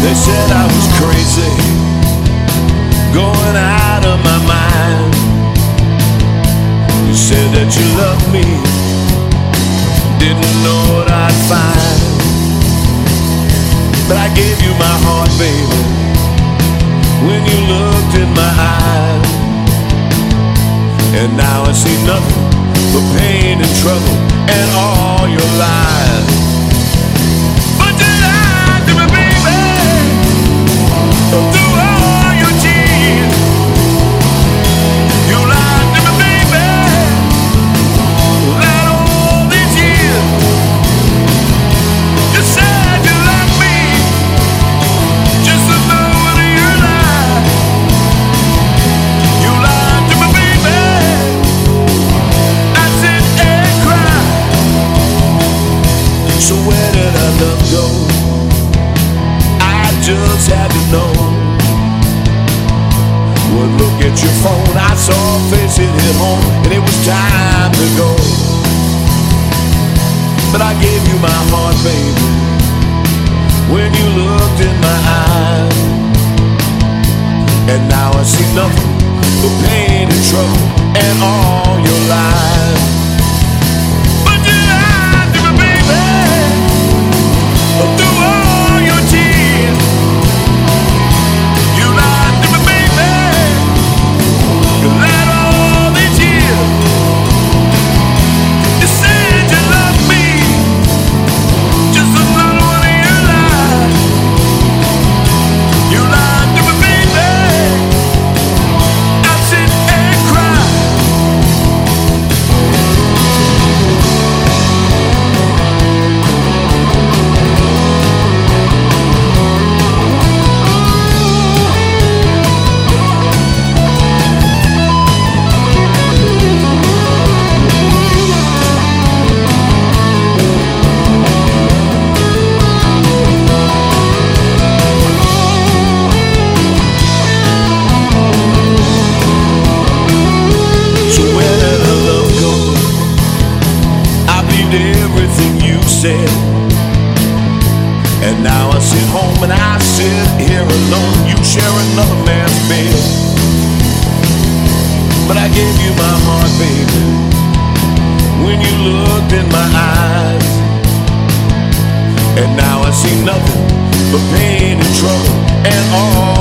They said I was crazy, going out of my mind. You said that you loved me, didn't know what I'd find. But I gave you my heart, baby, when you looked in my eyes. And now I see nothing but pain and trouble and all your lies. But you lied to me, baby, through all your tears. You lied to me, baby, lied all these years. You said you loved me, just another your lie. You lied to me, baby, I sit and cry. So where did our love go? I just had to know. Well, look at your phone, I saw a face, it hit home, and it was time to go. But I gave you my heart, baby, when you looked in my eyes. And now I see nothing but pain and trouble and all your lies. But you lied to me, baby, through all your tears. You lied to me, baby, you lied all these years. You said you loved me, just another one of your lies. You lied to me, baby, I sit and cry. So where did our love go? I believed everything you said. And now I sit home and I sit here alone. You share another man's bed. But I gave you my heart, baby, when you looked in my eyes. And now I see nothing but pain and trouble and all